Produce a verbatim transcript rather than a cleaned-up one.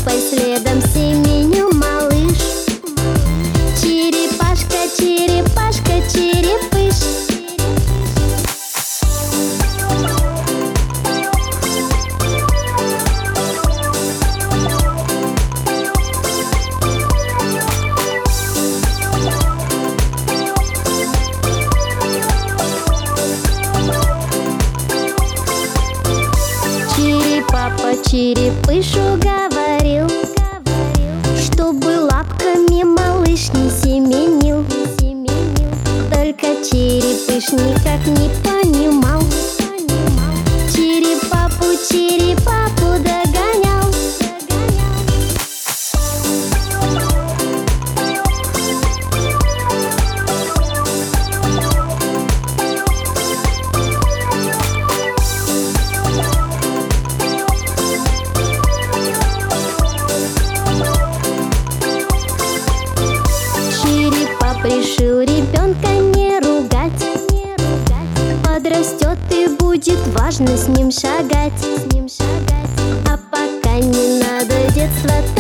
папой следом семенил малыш. Черепашка, черепашка, черепыш. Папа черепышу говорил, чтобы лапками малыш не семенил. Только черепыш никак не понимал. Черепапу, черепапу догонял. Решил ребенка не ругать. Подрастет и будет важно с ним шагать. А пока не надо детство